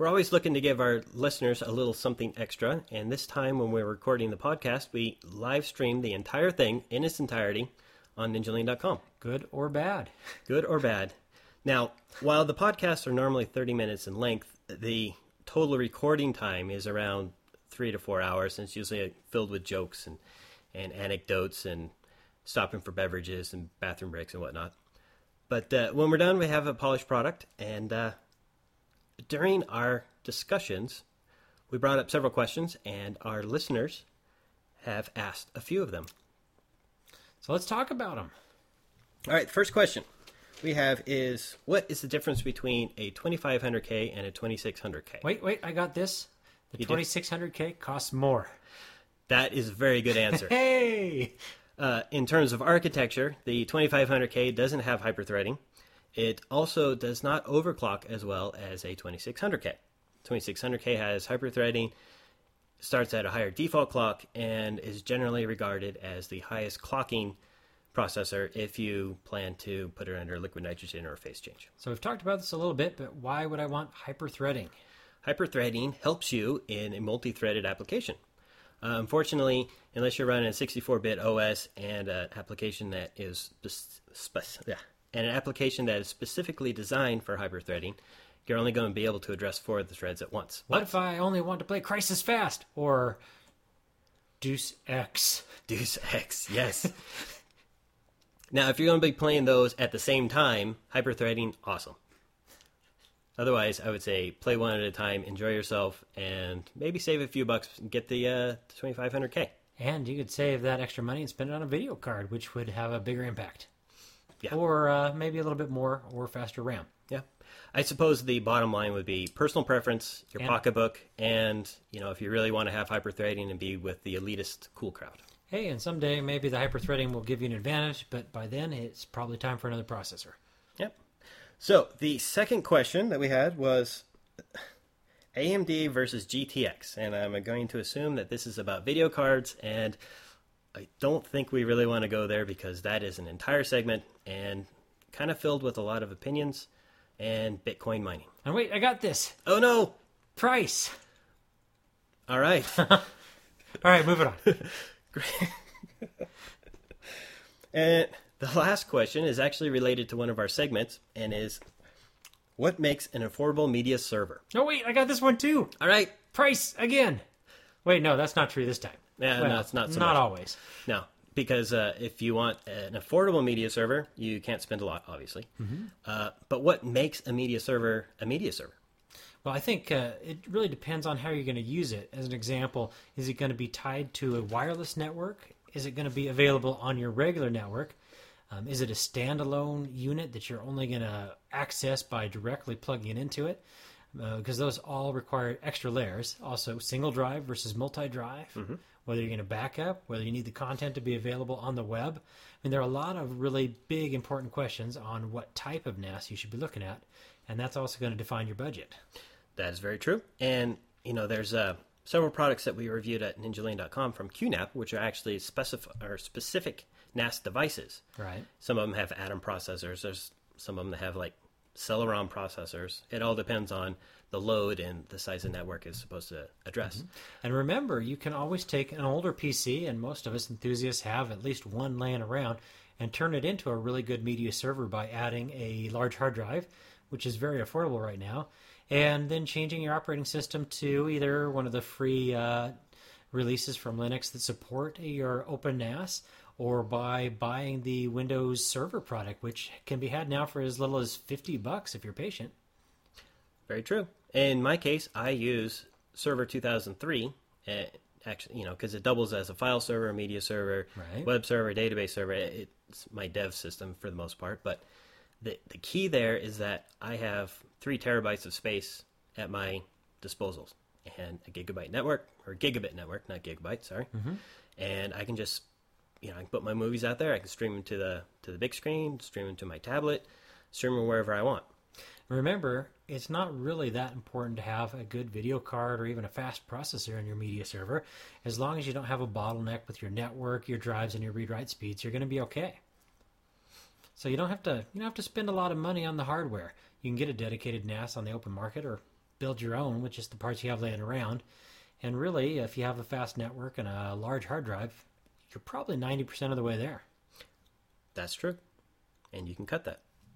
We're always looking to give our listeners a little something extra, and this time when we're recording the podcast, we live stream the entire thing in its entirety on ninjalean.com. Good or bad? Good or bad. Now, while the podcasts are normally 30 minutes in length, the total recording time is around 3 to 4 hours, and it's usually filled with jokes and anecdotes and stopping for beverages and bathroom breaks and whatnot. But when we're done, we have a polished product, and during our discussions, we brought up several questions, and our listeners have asked a few of them. So let's talk about them. All right, the first question we have is, what is the difference between a 2500K and a 2600K? Wait, I got this. The 2600K costs more. That is a very good answer. Hey! In terms of architecture, the 2500K doesn't have hyperthreading. It also does not overclock as well as a 2600K. 2600K has hyperthreading, starts at a higher default clock, and is generally regarded as the highest clocking processor if you plan to put it under liquid nitrogen or a phase change. So we've talked about this a little bit, but why would I want hyperthreading? Hyperthreading helps you in a multi-threaded application. Unfortunately, unless you're running a 64-bit OS and an application that is specifically designed for hyperthreading, you're only going to be able to address 4 of the threads at once. What if I only want to play Crisis Fast or Deus Ex? Deus Ex, yes. Now, if you're going to be playing those at the same time, hyperthreading, awesome. Otherwise, I would say play one at a time, enjoy yourself, and maybe save a few bucks and get the 2500K. And you could save that extra money and spend it on a video card, which would have a bigger impact. Yeah. Or maybe a little bit more or faster RAM. Yeah. I suppose the bottom line would be personal preference, your pocketbook, and if you really want to have hyperthreading and be with the elitist cool crowd. Hey, and someday maybe the hyperthreading will give you an advantage, but by then it's probably time for another processor. Yep. So the second question that we had was AMD versus GTX, and I'm going to assume that this is about video cards, and I don't think we really want to go there because that is an entire segment and kind of filled with a lot of opinions and Bitcoin mining. And wait, I got this. Oh, no. Price. All right. All right, moving on. And the last question is actually related to one of our segments and is, what makes an affordable media server? No, wait, I got this one too. All right. Price again. Wait, no, that's not true this time. Yeah, no, it's not so not much. always. No, because if you want an affordable media server, you can't spend a lot, obviously. Mm-hmm. But what makes a media server a media server? Well, I think it really depends on how you're going to use it. As an example, is it going to be tied to a wireless network? Is it going to be available on your regular network? Is it a standalone unit that you're only going to access by directly plugging it into it? Because those all require extra layers. Also, single drive versus multi-drive. Mm-hmm. Whether you're going to back up, whether you need the content to be available on the web. I mean, there are a lot of really big, important questions on what type of NAS you should be looking at. And that's also going to define your budget. That is very true. And, there's several products that we reviewed at ninjalean.com from QNAP, which are actually specific NAS devices. Right. Some of them have Atom processors. There's some of them that have, Celeron processors. It all depends on the load and the size of network it's supposed to address. Mm-hmm. And remember, you can always take an older PC, and most of us enthusiasts have at least one laying around, and turn it into a really good media server by adding a large hard drive, which is very affordable right now, and then changing your operating system to either one of the free releases from Linux that support your Open NAS, or by buying the Windows Server product, which can be had now for as little as $50 if you're patient. Very true. In my case, I use Server 2003, actually, because it doubles as a file server, media server, right, web server, database server. It's my dev system for the most part, but the key there is that I have 3 terabytes of space at my disposal and a gigabit network, not gigabyte, sorry. Mm-hmm. And I can just, I can put my movies out there. I can stream them to the big screen, stream them to my tablet, stream them wherever I want. Remember, it's not really that important to have a good video card or even a fast processor in your media server. As long as you don't have a bottleneck with your network, your drives, and your read-write speeds, you're going to be okay. So you don't have to spend a lot of money on the hardware. You can get a dedicated NAS on the open market, or build your own with just the parts you have laying around. And really, if you have a fast network and a large hard drive, you're probably 90% of the way there. That's true. And you can cut that.